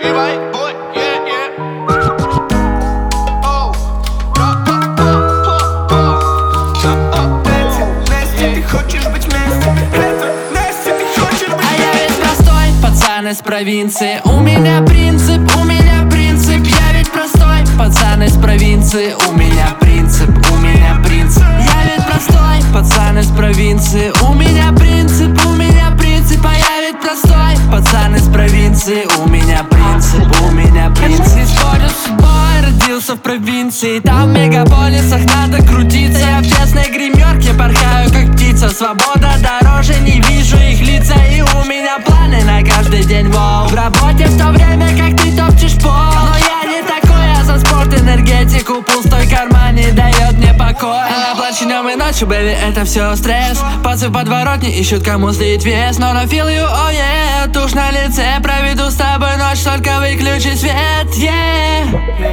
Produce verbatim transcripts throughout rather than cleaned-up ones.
И мой бой, yeah, yeah. Оу. Настя, ты хочешь быть вместе? Настя, ты хочешь быть вместе? А я ведь простой пацан из провинции. У меня принцип, у меня принцип. Я ведь простой пацан из провинции. У меня принцип, у меня принцип. Я ведь простой пацан из провинции. У меня принцип, у меня принцип. А я ведь простой пацан из провинции. У меня принцип, у меня принцип. Не спорю с судьбой, родился в провинции. Там в мегаполисах надо крутиться. Я в тесной гримерке порхаю как птица. Свобода дороже, не вижу их лица. И у меня планы на каждый день, воу. В работе в то время, как ты топчешь пол. Но я не такой, я за спорт, энергетику. Пустой карман не дает мне покоя. Она плачет днем и ночью, бэби, это все стресс. Пацы в подворотне ищут, кому слить вес. Но I feel you, oh yeah. Тушь на лице, проведу с тобой ночь. Только выключи свет, yeah.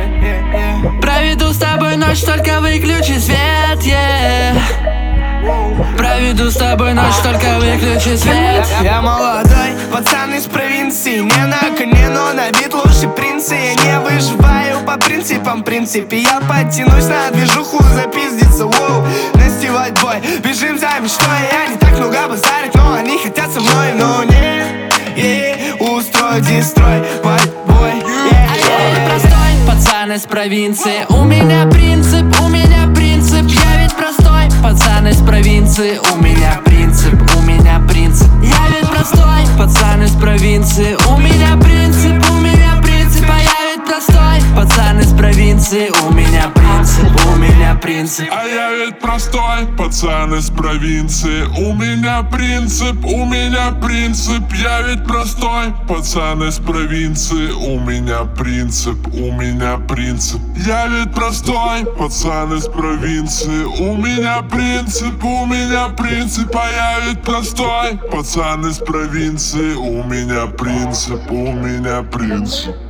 Проведу с тобой ночь, только выключи свет, yeah. Проведу с тобой ночь, только выключи свет. Я молодой пацан из провинции. Не на коне, но на вид лучше принца. Я не выживаю по принципам, в принципе. Я подтянусь на движуху, запиздиться, воу. Настевать бой, бежим за мечтой. Я не так много базарить, но они хотят со мной. Но не, yeah, устрой дестрой, white boy, yeah. А я ведь простой пацан из провинции. У меня принцип, у меня принцип. Я ведь простой пацан из провинции. У меня принцип, у меня принцип. Я ведь простой пацан из провинции. У меня принцип, у меня принцип. А я ведь простой пацан из провинции. У меня принцип, у меня принцип. А я ведь простой пацан из провинции. У меня принцип, у меня принцип. Я ведь простой пацан из провинции. У меня принцип, у меня принцип. Я ведь простой пацан из провинции. У меня принцип, у меня принцип. А я ведь простой пацан из провинции. У меня принцип, у меня принцип.